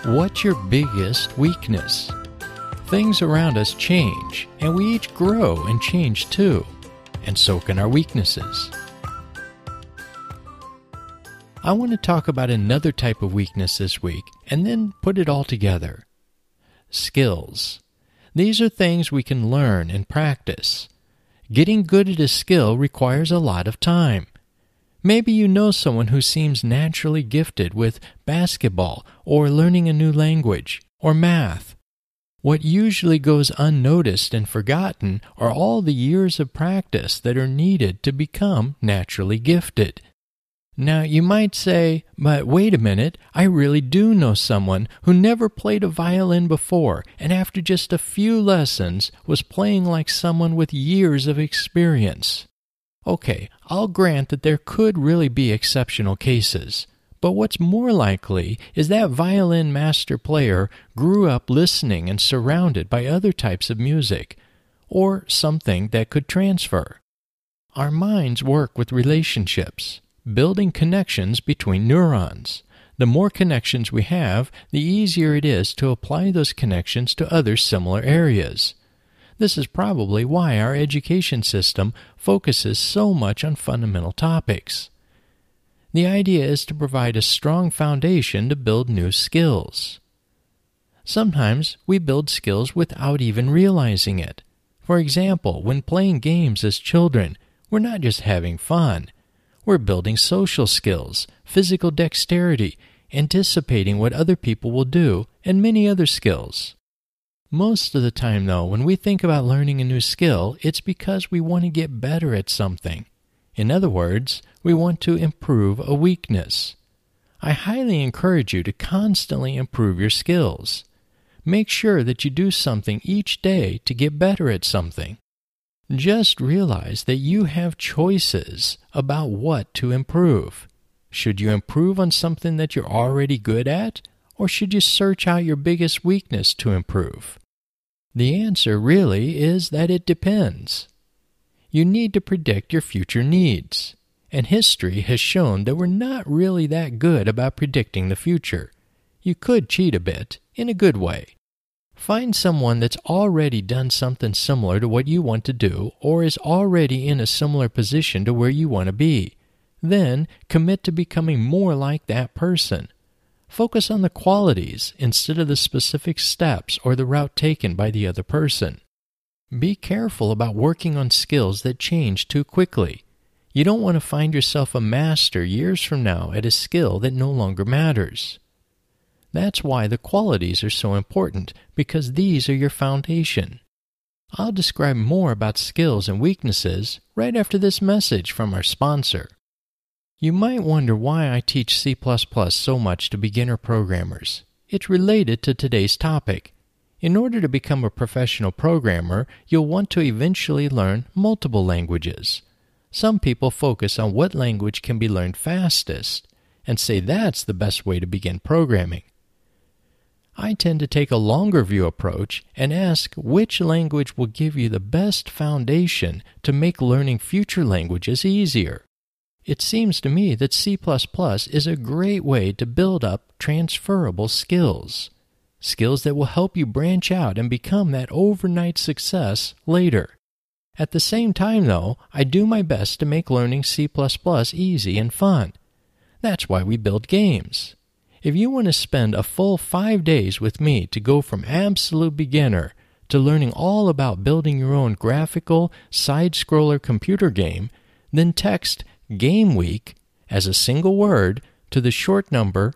What's your biggest weakness? Things around us change, and we each grow and change too, and so can our weaknesses. I want to talk about another type of weakness this week, and then put it all together. Skills. These are things we can learn and practice. Getting good at a skill requires a lot of time. Maybe you know someone who seems naturally gifted with basketball or learning a new language or math. What usually goes unnoticed and forgotten are all the years of practice that are needed to become naturally gifted. Now you might say, but wait a minute, I really do know someone who never played a violin before and after just a few lessons was playing like someone with years of experience. Okay, I'll grant that there could really be exceptional cases, but what's more likely is that violin master player grew up listening and surrounded by other types of music, or something that could transfer. Our minds work with relationships, building connections between neurons. The more connections we have, the easier it is to apply those connections to other similar areas. This is probably why our education system focuses so much on fundamental topics. The idea is to provide a strong foundation to build new skills. Sometimes we build skills without even realizing it. For example, when playing games as children, we're not just having fun. We're building social skills, physical dexterity, anticipating what other people will do, and many other skills. Most of the time, though, when we think about learning a new skill, it's because we want to get better at something. In other words, we want to improve a weakness. I highly encourage you to constantly improve your skills. Make sure that you do something each day to get better at something. Just realize that you have choices about what to improve. Should you improve on something that you're already good at, or should you search out your biggest weakness to improve? The answer really is that it depends. You need to predict your future needs, and history has shown that we're not really that good about predicting the future. You could cheat a bit, in a good way. Find someone that's already done something similar to what you want to do or is already in a similar position to where you want to be. Then commit to becoming more like that person. Focus on the qualities instead of the specific steps or the route taken by the other person. Be careful about working on skills that change too quickly. You don't want to find yourself a master years from now at a skill that no longer matters. That's why the qualities are so important, because these are your foundation. I'll describe more about skills and weaknesses right after this message from our sponsor. You might wonder why I teach C++ so much to beginner programmers. It's related to today's topic. In order to become a professional programmer, you'll want to eventually learn multiple languages. Some people focus on what language can be learned fastest and say that's the best way to begin programming. I tend to take a longer view approach and ask which language will give you the best foundation to make learning future languages easier. It seems to me that C++ is a great way to build up transferable skills. Skills that will help you branch out and become that overnight success later. At the same time, though, I do my best to make learning C++ easy and fun. That's why we build games. If you want to spend a full 5 days with me to go from absolute beginner to learning all about building your own graphical, side-scroller computer game, then text Game Week as a single word to the short number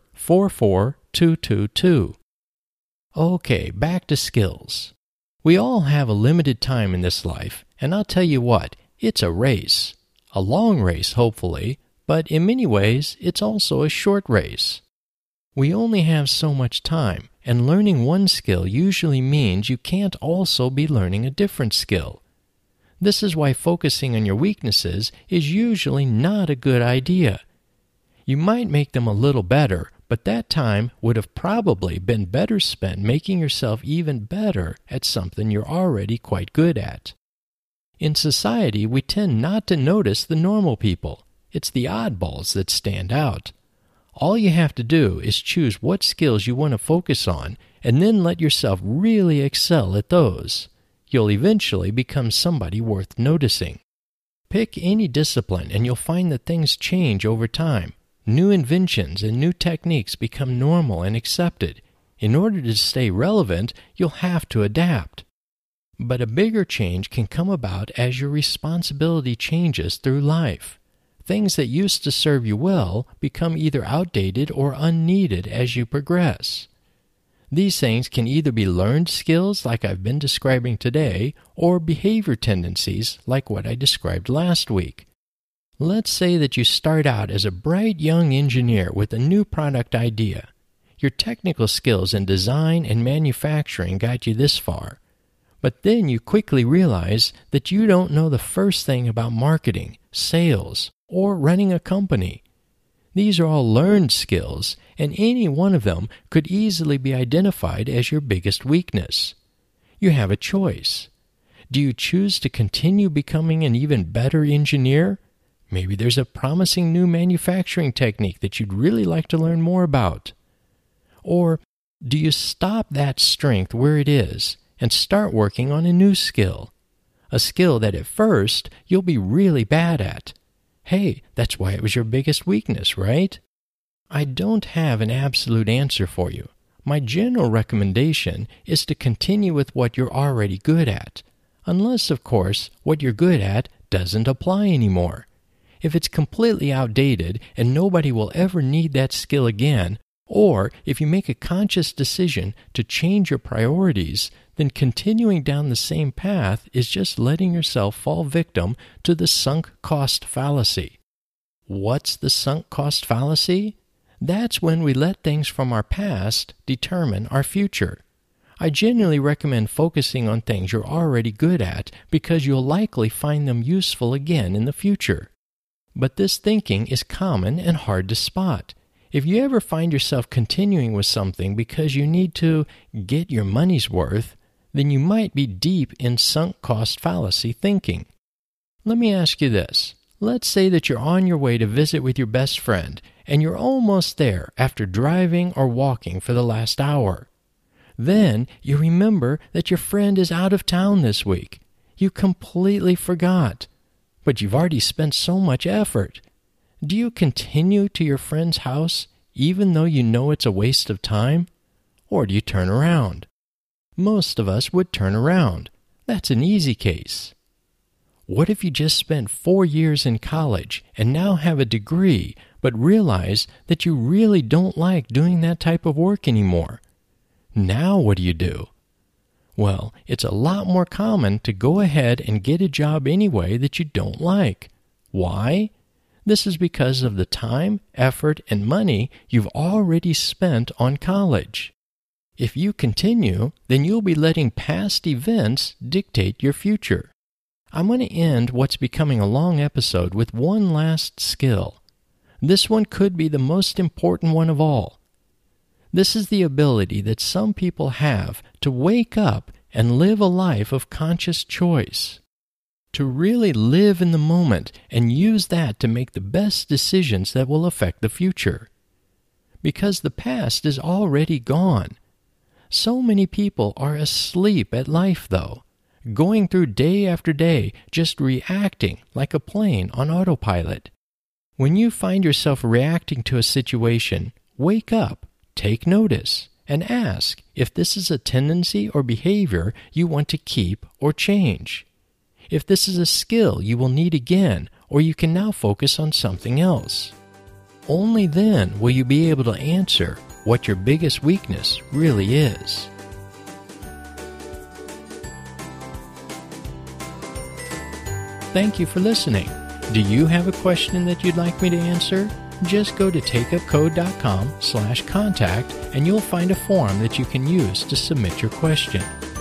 44222. Okay, back to skills. We all have a limited time in this life, and I'll tell you what, it's a race. A long race, hopefully, but in many ways, it's also a short race. We only have so much time, and learning one skill usually means you can't also be learning a different skill. This is why focusing on your weaknesses is usually not a good idea. You might make them a little better, but that time would have probably been better spent making yourself even better at something you're already quite good at. In society, we tend not to notice the normal people. It's the oddballs that stand out. All you have to do is choose what skills you want to focus on and then let yourself really excel at those. You'll eventually become somebody worth noticing. Pick any discipline and you'll find that things change over time. New inventions and new techniques become normal and accepted. In order to stay relevant, you'll have to adapt. But a bigger change can come about as your responsibility changes through life. Things that used to serve you well become either outdated or unneeded as you progress. These things can either be learned skills like I've been describing today, or behavior tendencies like what I described last week. Let's say that you start out as a bright young engineer with a new product idea. Your technical skills in design and manufacturing got you this far. But then you quickly realize that you don't know the first thing about marketing, sales, or running a company. These are all learned skills, and any one of them could easily be identified as your biggest weakness. You have a choice. Do you choose to continue becoming an even better engineer? Maybe there's a promising new manufacturing technique that you'd really like to learn more about. Or do you stop that strength where it is and start working on a new skill? A skill that at first you'll be really bad at. Hey, that's why it was your biggest weakness, right? I don't have an absolute answer for you. My general recommendation is to continue with what you're already good at, unless, of course, what you're good at doesn't apply anymore. If it's completely outdated and nobody will ever need that skill again, or if you make a conscious decision to change your priorities, then continuing down the same path is just letting yourself fall victim to the sunk cost fallacy. What's the sunk cost fallacy? That's when we let things from our past determine our future. I generally recommend focusing on things you're already good at because you'll likely find them useful again in the future. But this thinking is common and hard to spot. If you ever find yourself continuing with something because you need to get your money's worth, then you might be deep in sunk cost fallacy thinking. Let me ask you this. Let's say that you're on your way to visit with your best friend, and you're almost there after driving or walking for the last hour. Then you remember that your friend is out of town this week. You completely forgot. But you've already spent so much effort. Do you continue to your friend's house even though you know it's a waste of time? Or do you turn around? Most of us would turn around. That's an easy case. What if you just spent 4 years in college and now have a degree, but realize that you really don't like doing that type of work anymore? Now what do? Well, it's a lot more common to go ahead and get a job anyway that you don't like. Why? This is because of the time, effort, and money you've already spent on college. If you continue, then you'll be letting past events dictate your future. I'm going to end what's becoming a long episode with one last skill. This one could be the most important one of all. This is the ability that some people have to wake up and live a life of conscious choice. To really live in the moment and use that to make the best decisions that will affect the future. Because the past is already gone. So many people are asleep at life, though, going through day after day, just reacting like a plane on autopilot. When you find yourself reacting to a situation, wake up, take notice, and ask if this is a tendency or behavior you want to keep or change. If this is a skill you will need again, or you can now focus on something else. Only then will you be able to answer what your biggest weakness really is. Thank you for listening. Do you have a question that you'd like me to answer? Just go to takeupcode.com/contact and you'll find a form that you can use to submit your question.